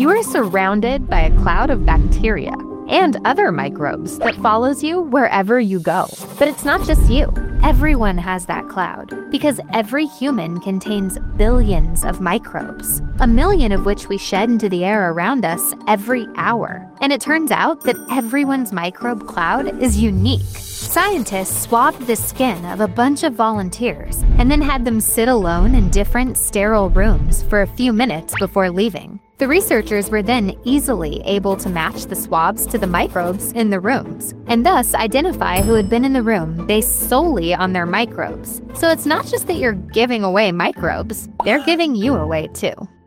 You are surrounded by a cloud of bacteria and other microbes that follows you wherever you go. But it's not just you. Everyone has that cloud because every human contains billions of microbes, 1 million of which we shed into the air around us every hour. And it turns out that everyone's microbe cloud is unique. Scientists swabbed the skin of a bunch of volunteers and then had them sit alone in different sterile rooms for a few minutes before leaving. The researchers were then easily able to match the swabs to the microbes in the rooms, and thus identify who had been in the room based solely on their microbes. So it's not just that you're giving away microbes, they're giving you away too.